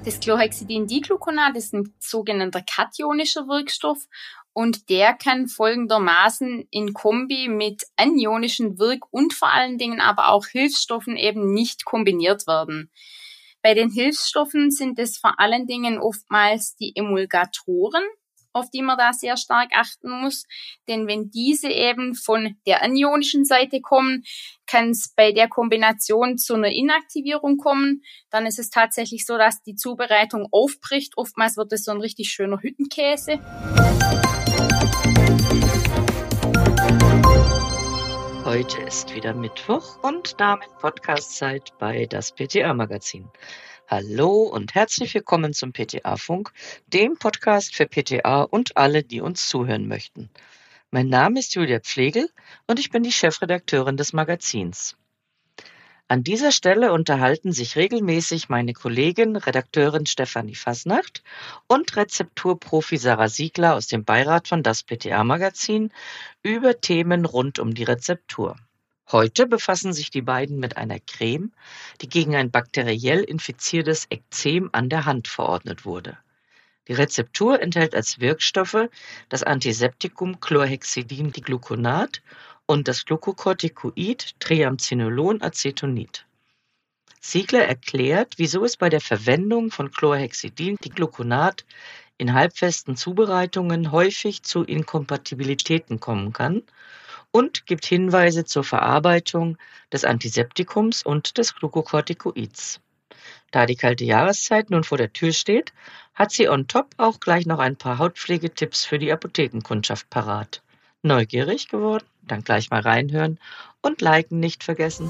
Das Chlorhexidin-Digluconat ist ein sogenannter kationischer Wirkstoff und der kann folgendermaßen in Kombi mit anionischen und vor allen Dingen aber auch Hilfsstoffen eben nicht kombiniert werden. Bei den Hilfsstoffen sind es vor allen Dingen oftmals die Emulgatoren, auf die man da sehr stark achten muss. Denn wenn diese eben von der anionischen Seite kommen, kann es bei der Kombination zu einer Inaktivierung kommen. Dann ist es tatsächlich so, dass die Zubereitung aufbricht. Oftmals wird es so ein richtig schöner Hüttenkäse. Heute ist wieder Mittwoch und damit Podcast-Zeit bei das PTA-Magazin. Hallo und herzlich willkommen zum PTA-Funk, dem Podcast für PTA und alle, die uns zuhören möchten. Mein Name ist Julia Pflegel und ich bin die Chefredakteurin des Magazins. An dieser Stelle unterhalten sich regelmäßig meine Kollegin, Redakteurin Stefanie Fasnacht und Rezepturprofi Sarah Siegler aus dem Beirat von das PTA-Magazin über Themen rund um die Rezeptur. Heute befassen sich die beiden mit einer Creme, die gegen ein bakteriell infiziertes Ekzem an der Hand verordnet wurde. Die Rezeptur enthält als Wirkstoffe das Antiseptikum Chlorhexidin-Digluconat und das Glucocorticoid Triamcinolon-Acetonid. Siegler erklärt, wieso es bei der Verwendung von Chlorhexidin-Digluconat in halbfesten Zubereitungen häufig zu Inkompatibilitäten kommen kann und gibt Hinweise zur Verarbeitung des Antiseptikums und des Glucocorticoids. Da die kalte Jahreszeit nun vor der Tür steht, hat sie on top auch gleich noch ein paar Hautpflegetipps für die Apothekenkundschaft parat. Neugierig geworden? Dann gleich mal reinhören und liken nicht vergessen.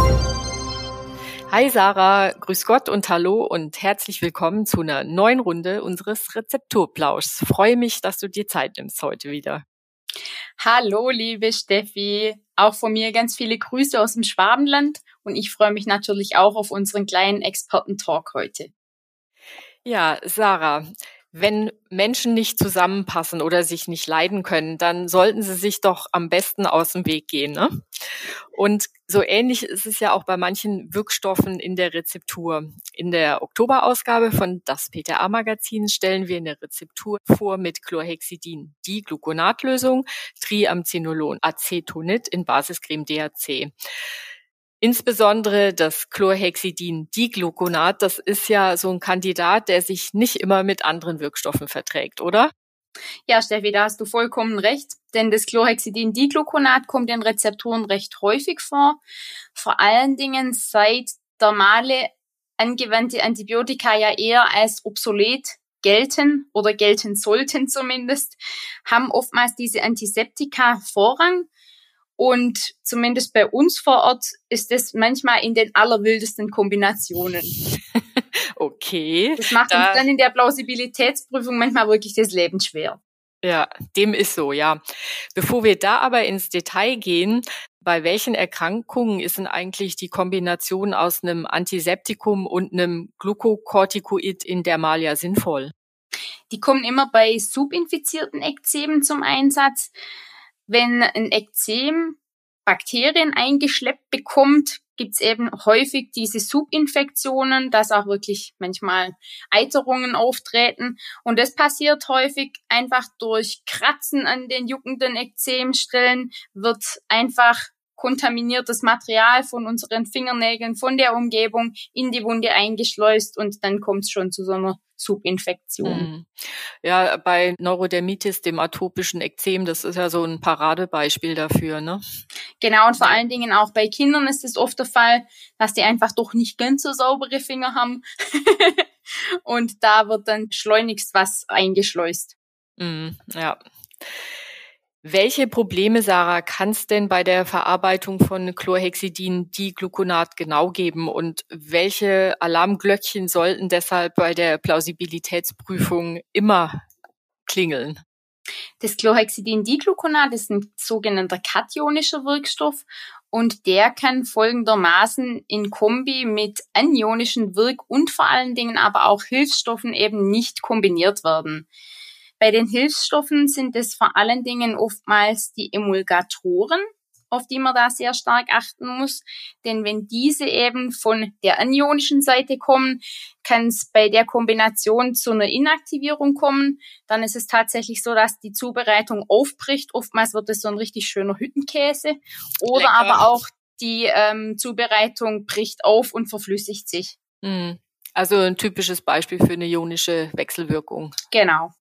Hi Sarah, grüß Gott und hallo und herzlich willkommen zu einer neuen Runde unseres Rezepturplauschs. Freue mich, dass du dir Zeit nimmst heute wieder. Hallo, liebe Steffi. Auch von mir ganz viele Grüße aus dem Schwabenland und ich freue mich natürlich auch auf unseren kleinen Experten-Talk heute. Ja, Sarah, wenn Menschen nicht zusammenpassen oder sich nicht leiden können, dann sollten sie sich doch am besten aus dem Weg gehen, ne? Und so ähnlich ist es ja auch bei manchen Wirkstoffen in der Rezeptur. In der Oktoberausgabe von das PTA-Magazin stellen wir eine Rezeptur vor mit Chlorhexidin-Digluconatlösung, Triamcinolon-Acetonid in Basiscreme DHC. Insbesondere das Chlorhexidin-Digluconat, das ist ja so ein Kandidat, der sich nicht immer mit anderen Wirkstoffen verträgt, oder? Ja, Steffi, da hast du vollkommen recht, denn das Chlorhexidin-Digluconat kommt in Rezepturen recht häufig vor. Vor allen Dingen seit dermale angewandte Antibiotika ja eher als obsolet gelten oder gelten sollten zumindest, haben oftmals diese Antiseptika Vorrang. Und zumindest bei uns vor Ort ist es manchmal in den allerwildesten Kombinationen. Okay. Das macht uns dann in der Plausibilitätsprüfung manchmal wirklich das Leben schwer. Ja, dem ist so, ja. Bevor wir da aber ins Detail gehen, bei welchen Erkrankungen ist denn eigentlich die Kombination aus einem Antiseptikum und einem Glucocorticoid in Dermalia sinnvoll? Die kommen immer bei subinfizierten Ekzemen zum Einsatz. Wenn ein Ekzem Bakterien eingeschleppt bekommt, gibt's eben häufig diese Subinfektionen, dass auch wirklich manchmal Eiterungen auftreten. Und das passiert häufig einfach durch Kratzen an den juckenden Ekzemstellen, wird einfach kontaminiertes Material von unseren Fingernägeln, von der Umgebung in die Wunde eingeschleust und dann kommt es schon zu so einer Subinfektion. Ja, bei Neurodermitis, dem atopischen Ekzem, das ist ja so ein Paradebeispiel dafür, ne? Genau, und vor allen Dingen auch bei Kindern ist es oft der Fall, dass die einfach doch nicht ganz so saubere Finger haben. Und da wird dann schleunigst was eingeschleust. Ja. Welche Probleme, Sarah, kann es denn bei der Verarbeitung von Chlorhexidin-Digluconat genau geben und welche Alarmglöckchen sollten deshalb bei der Plausibilitätsprüfung immer klingeln? Das Chlorhexidin-Digluconat ist ein sogenannter kationischer Wirkstoff und der kann folgendermaßen in Kombi mit anionischen und vor allen Dingen aber auch Hilfsstoffen eben nicht kombiniert werden. Bei den Hilfsstoffen sind es vor allen Dingen oftmals die Emulgatoren, auf die man da sehr stark achten muss. Denn wenn diese eben von der anionischen Seite kommen, kann es bei der Kombination zu einer Inaktivierung kommen. Dann ist es tatsächlich so, dass die Zubereitung aufbricht. Oftmals wird es so ein richtig schöner Hüttenkäse. Oder Lecker. aber auch die Zubereitung bricht auf und verflüssigt sich. Also ein typisches Beispiel für eine ionische Wechselwirkung. Genau.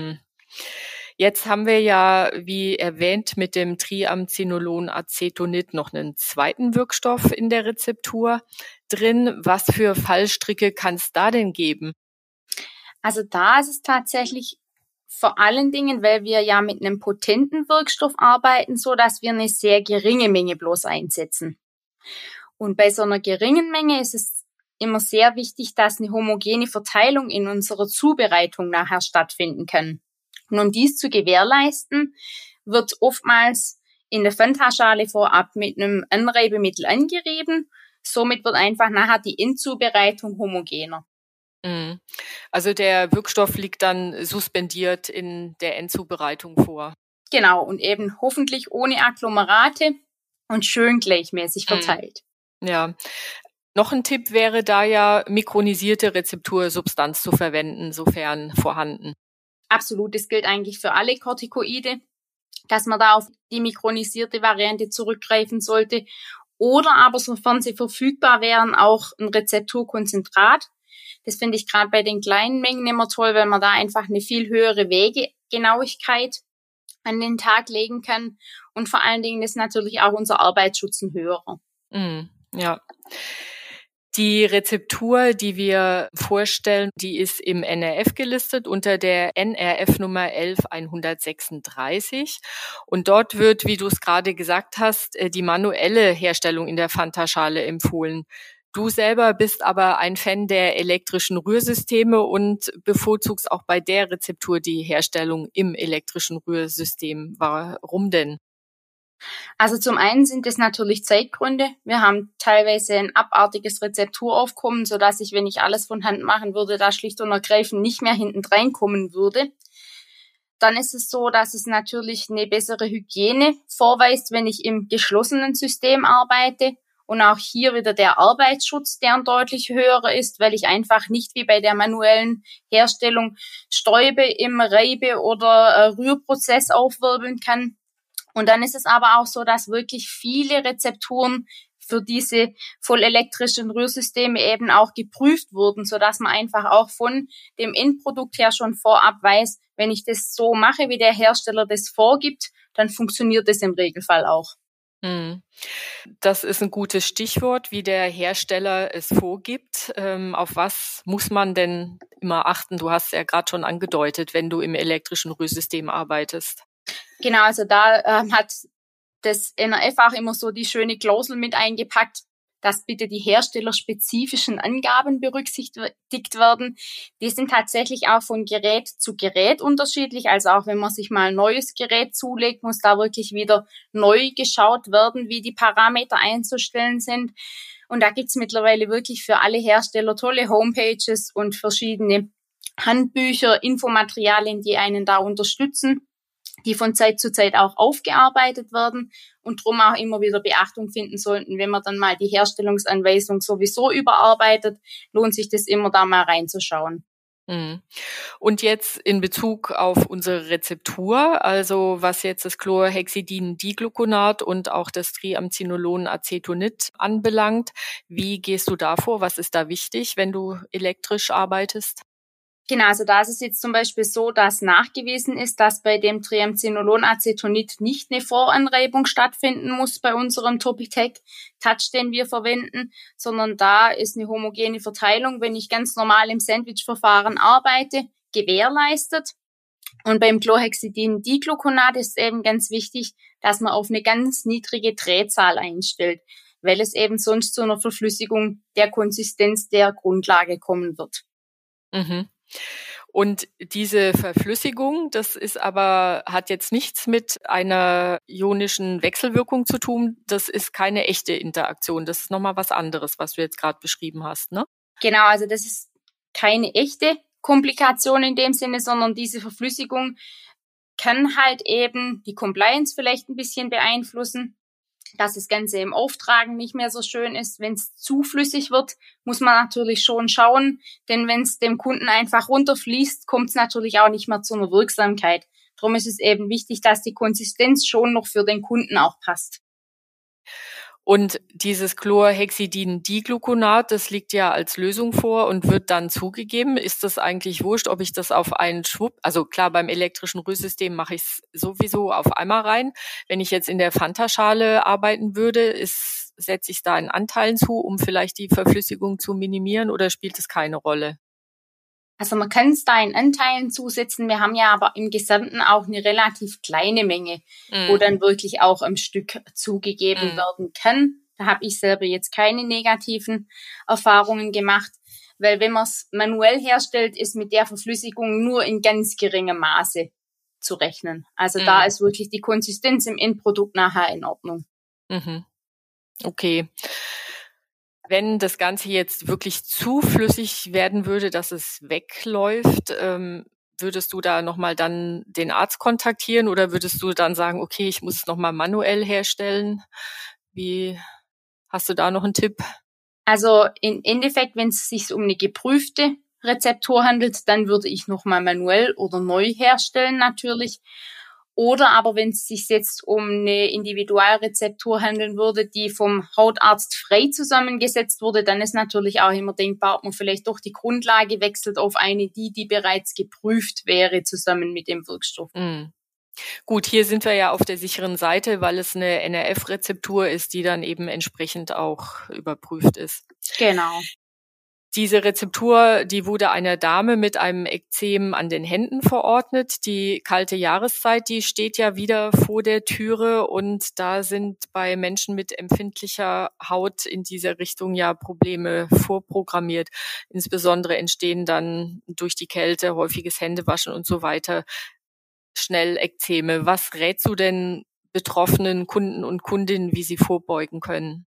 Jetzt haben wir ja, wie erwähnt, mit dem Triamcinolon-Acetonid noch einen zweiten Wirkstoff in der Rezeptur drin. Was für Fallstricke kann es da denn geben? Also da ist es tatsächlich vor allen Dingen, weil wir ja mit einem potenten Wirkstoff arbeiten, so dass wir eine sehr geringe Menge bloß einsetzen. Und bei so einer geringen Menge ist es immer sehr wichtig, dass eine homogene Verteilung in unserer Zubereitung nachher stattfinden kann. Und um dies zu gewährleisten, wird oftmals in der Fanta-Schale vorab mit einem Anreibemittel angerieben. Somit wird einfach nachher die Endzubereitung homogener. Also der Wirkstoff liegt dann suspendiert in der Endzubereitung vor. Genau, und eben hoffentlich ohne Agglomerate und schön gleichmäßig verteilt. Ja. Noch ein Tipp wäre da ja, mikronisierte Rezeptursubstanz zu verwenden, sofern vorhanden. Absolut, das gilt eigentlich für alle Corticoide, dass man da auf die mikronisierte Variante zurückgreifen sollte. Oder aber, sofern sie verfügbar wären, auch ein Rezepturkonzentrat. Das finde ich gerade bei den kleinen Mengen immer toll, weil man da einfach eine viel höhere Wegegenauigkeit an den Tag legen kann. Und vor allen Dingen ist natürlich auch unser Arbeitsschutz ein höherer. Ja. Die Rezeptur, die wir vorstellen, die ist im NRF gelistet unter der NRF-Nummer 11136. Und dort wird, wie du es gerade gesagt hast, die manuelle Herstellung in der Fanta-Schale empfohlen. Du selber bist aber ein Fan der elektrischen Rührsysteme und bevorzugst auch bei der Rezeptur die Herstellung im elektrischen Rührsystem. Warum denn? Also zum einen sind es natürlich Zeitgründe. Wir haben teilweise ein abartiges Rezepturaufkommen, sodass ich, wenn ich alles von Hand machen würde, da schlicht und ergreifend nicht mehr hinten reinkommen würde. Dann ist es so, dass es natürlich eine bessere Hygiene vorweist, wenn ich im geschlossenen System arbeite. Und auch hier wieder der Arbeitsschutz, der ein deutlich höherer ist, weil ich einfach nicht wie bei der manuellen Herstellung Stäube im Reibe- oder Rührprozess aufwirbeln kann. Und dann ist es aber auch so, dass wirklich viele Rezepturen für diese vollelektrischen Rührsysteme eben auch geprüft wurden, sodass man einfach auch von dem Endprodukt her schon vorab weiß, wenn ich das so mache, wie der Hersteller das vorgibt, dann funktioniert das im Regelfall auch. Das ist ein gutes Stichwort, wie der Hersteller es vorgibt. Auf was muss man denn immer achten? Du hast es ja gerade schon angedeutet, wenn du im elektrischen Rührsystem arbeitest. Genau, also da hat das NRF auch immer so die schöne Klausel mit eingepackt, dass bitte die herstellerspezifischen Angaben berücksichtigt werden. Die sind tatsächlich auch von Gerät zu Gerät unterschiedlich. Also auch wenn man sich mal ein neues Gerät zulegt, muss da wirklich wieder neu geschaut werden, wie die Parameter einzustellen sind. Und da gibt's mittlerweile wirklich für alle Hersteller tolle Homepages und verschiedene Handbücher, Infomaterialien, die einen da unterstützen, die von Zeit zu Zeit auch aufgearbeitet werden und drum auch immer wieder Beachtung finden sollten. Wenn man dann mal die Herstellungsanweisung sowieso überarbeitet, lohnt sich das immer, da mal reinzuschauen. Und jetzt in Bezug auf unsere Rezeptur, also was jetzt das Chlorhexidin-Digluconat und auch das Triamcinolon-Acetonid anbelangt, wie gehst du da vor? Was ist da wichtig, wenn du elektrisch arbeitest? Genau, also da ist es jetzt zum Beispiel so, dass nachgewiesen ist, dass bei dem Triamcinolon-Acetonid nicht eine Voranreibung stattfinden muss bei unserem Topitec-Touch, den wir verwenden, sondern da ist eine homogene Verteilung, wenn ich ganz normal im Sandwich-Verfahren arbeite, gewährleistet. Und beim Chlorhexidin-Digluconat ist eben ganz wichtig, dass man auf eine ganz niedrige Drehzahl einstellt, weil es eben sonst zu einer Verflüssigung der Konsistenz der Grundlage kommen wird. Und diese Verflüssigung, das ist aber, hat jetzt nichts mit einer ionischen Wechselwirkung zu tun. Das ist keine echte Interaktion. Das ist nochmal was anderes, was du jetzt gerade beschrieben hast, ne? Genau, also das ist keine echte Komplikation in dem Sinne, sondern diese Verflüssigung kann halt eben die Compliance vielleicht ein bisschen beeinflussen. dass das Ganze im Auftragen nicht mehr so schön ist. Wenn es zu flüssig wird, muss man natürlich schon schauen, denn wenn es dem Kunden einfach runterfließt, kommt es natürlich auch nicht mehr zu einer Wirksamkeit. Darum ist es eben wichtig, dass die Konsistenz schon noch für den Kunden auch passt. Und dieses Chlorhexidin-Digluconat, das liegt ja als Lösung vor und wird dann zugegeben. Ist das eigentlich wurscht, ob ich das auf einen Schwupp, also klar, beim elektrischen Rührsystem mache ich es sowieso auf einmal rein. Wenn ich jetzt in der Fanta-Schale arbeiten würde, setze ich da einen Anteilen zu, um vielleicht die Verflüssigung zu minimieren, oder spielt es keine Rolle? Also man kann es da in Anteilen zusetzen. Wir haben ja aber im Gesamten auch eine relativ kleine Menge, wo dann wirklich auch am Stück zugegeben werden kann. Da habe ich selber jetzt keine negativen Erfahrungen gemacht, weil wenn man es manuell herstellt, ist mit der Verflüssigung nur in ganz geringem Maße zu rechnen. Also da ist wirklich die Konsistenz im Endprodukt nachher in Ordnung. Okay. Wenn das Ganze jetzt wirklich zu flüssig werden würde, dass es wegläuft, würdest du da nochmal dann den Arzt kontaktieren oder würdest du dann sagen, okay, ich muss es nochmal manuell herstellen? Hast du da noch einen Tipp? Also im Endeffekt, wenn es sich um eine geprüfte Rezeptur handelt, dann würde ich nochmal manuell oder neu herstellen natürlich. Oder aber wenn es sich jetzt um eine Individualrezeptur handeln würde, die vom Hautarzt frei zusammengesetzt wurde, dann ist natürlich auch immer denkbar, ob man vielleicht doch die Grundlage wechselt auf eine, die bereits geprüft wäre, zusammen mit dem Wirkstoff. Gut, hier sind wir ja auf der sicheren Seite, weil es eine NRF-Rezeptur ist, die dann eben entsprechend auch überprüft ist. Genau. Diese Rezeptur, die wurde einer Dame mit einem Ekzem an den Händen verordnet. Die kalte Jahreszeit, die steht ja wieder vor der Türe und da sind bei Menschen mit empfindlicher Haut in dieser Richtung ja Probleme vorprogrammiert. Insbesondere entstehen dann durch die Kälte, häufiges Händewaschen und so weiter schnell Ekzeme. Was rätst du denn betroffenen Kunden und Kundinnen, wie sie vorbeugen können?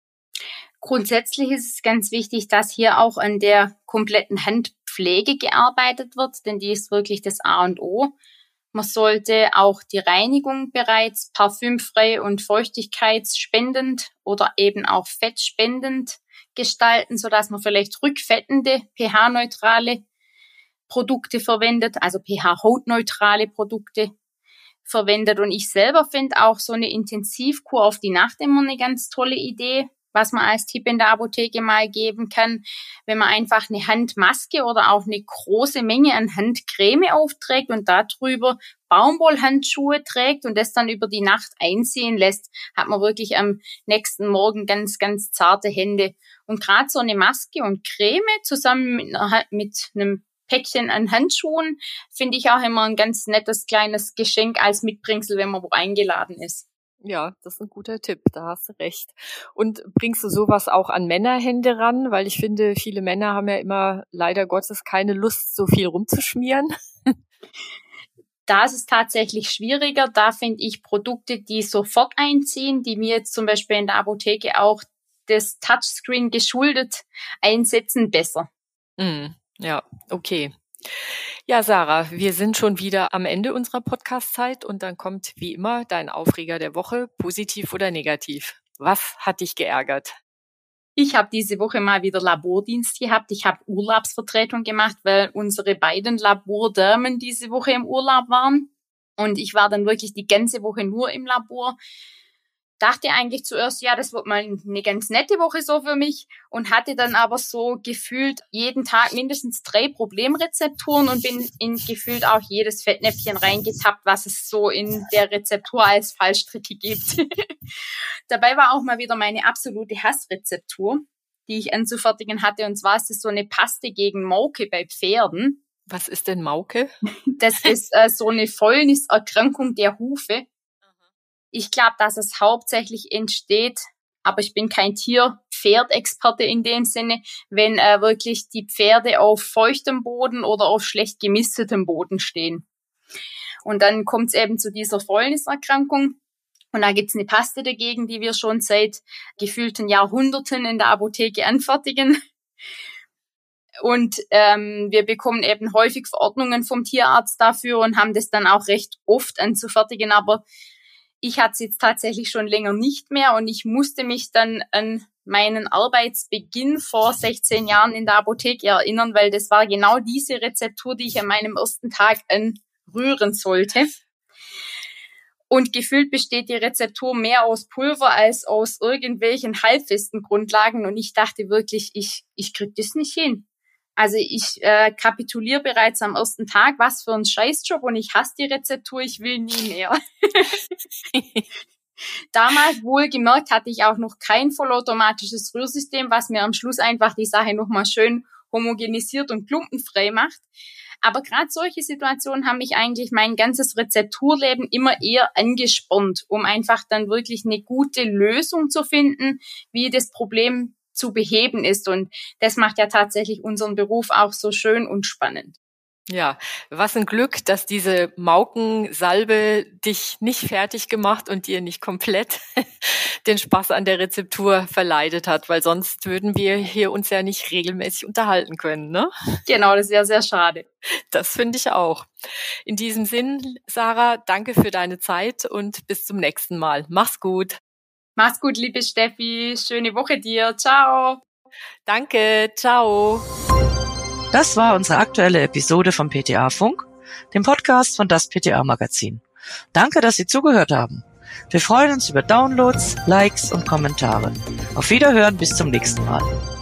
Grundsätzlich ist es ganz wichtig, dass hier auch an der kompletten Handpflege gearbeitet wird, denn die ist wirklich das A und O. Man sollte auch die Reinigung bereits parfümfrei und feuchtigkeitsspendend oder eben auch fettspendend gestalten, sodass man vielleicht rückfettende, pH-neutrale Produkte verwendet, also pH-hautneutrale Produkte verwendet. Und ich selber finde auch so eine Intensivkur auf die Nacht immer eine ganz tolle Idee, was man als Tipp in der Apotheke mal geben kann, wenn man einfach eine Handmaske oder auch eine große Menge an Handcreme aufträgt und darüber Baumwollhandschuhe trägt und das dann über die Nacht einziehen lässt, hat man wirklich am nächsten Morgen ganz, ganz zarte Hände. Und gerade so eine Maske und Creme zusammen mit einem Päckchen an Handschuhen finde ich auch immer ein ganz nettes kleines Geschenk als Mitbringsel, wenn man wo eingeladen ist. Ja, das ist ein guter Tipp, da hast du recht. Und bringst du sowas auch an Männerhände ran? Weil ich finde, viele Männer haben ja immer leider Gottes keine Lust, so viel rumzuschmieren. Da ist es tatsächlich schwieriger. Da finde ich Produkte, die sofort einziehen, die mir jetzt zum Beispiel in der Apotheke auch das Touchscreen geschuldet einsetzen, besser. Ja, okay. Ja, Sarah, wir sind schon wieder am Ende unserer Podcast-Zeit und dann kommt wie immer dein Aufreger der Woche, positiv oder negativ. Was hat dich geärgert? Ich habe diese Woche mal wieder Labordienst gehabt. Ich habe Urlaubsvertretung gemacht, weil unsere beiden Labordamen diese Woche im Urlaub waren. Und ich war dann wirklich die ganze Woche nur im Labor. Dachte eigentlich zuerst, ja, das wird mal eine ganz nette Woche so für mich und hatte dann aber so gefühlt jeden Tag mindestens 3 Problemrezepturen und bin in gefühlt auch jedes Fettnäpfchen reingetappt, was es so in der Rezeptur als Fallstricke gibt. Dabei war auch mal wieder meine absolute Hassrezeptur, die ich anzufertigen hatte, und zwar ist es so eine Paste gegen Mauke bei Pferden. Was ist denn Mauke? Das ist so eine Fäulniserkrankung der Hufe. Ich glaube, dass es hauptsächlich entsteht, aber ich bin kein Tier-Pferd-Experte in dem Sinne, wenn wirklich die Pferde auf feuchtem Boden oder auf schlecht gemistetem Boden stehen. Und dann kommt es eben zu dieser Fäulniserkrankung. Und da gibt's eine Paste dagegen, die wir schon seit gefühlten Jahrhunderten in der Apotheke anfertigen. Und wir bekommen eben häufig Verordnungen vom Tierarzt dafür und haben das dann auch recht oft anzufertigen, aber Ich hatte es jetzt tatsächlich schon länger nicht mehr und ich musste mich dann an meinen Arbeitsbeginn vor 16 Jahren in der Apotheke erinnern, weil das war genau diese Rezeptur, die ich an meinem ersten Tag anrühren sollte. Und gefühlt besteht die Rezeptur mehr aus Pulver als aus irgendwelchen halbfesten Grundlagen. Und ich dachte wirklich, ich krieg das nicht hin. Also ich kapituliere bereits am ersten Tag, was für ein Scheißjob, und ich hasse die Rezeptur, ich will nie mehr. Damals wohlgemerkt hatte ich auch noch kein vollautomatisches Rührsystem, was mir am Schluss einfach die Sache nochmal schön homogenisiert und klumpenfrei macht. Aber gerade solche Situationen haben mich eigentlich mein ganzes Rezepturleben immer eher angespornt, um einfach dann wirklich eine gute Lösung zu finden, wie das Problem zu beheben ist. Und das macht ja tatsächlich unseren Beruf auch so schön und spannend. Ja, was ein Glück, dass diese Maukensalbe dich nicht fertig gemacht und dir nicht komplett den Spaß an der Rezeptur verleidet hat, weil sonst würden wir hier uns ja nicht regelmäßig unterhalten können, ne? Genau, das ist ja sehr schade. Das finde ich auch. In diesem Sinn, Sarah, danke für deine Zeit und bis zum nächsten Mal. Mach's gut. Mach's gut, liebe Steffi. Schöne Woche dir. Ciao. Danke. Ciao. Das war unsere aktuelle Episode vom PTA Funk, dem Podcast von das PTA Magazin. Danke, dass Sie zugehört haben. Wir freuen uns über Downloads, Likes und Kommentare. Auf Wiederhören, bis zum nächsten Mal.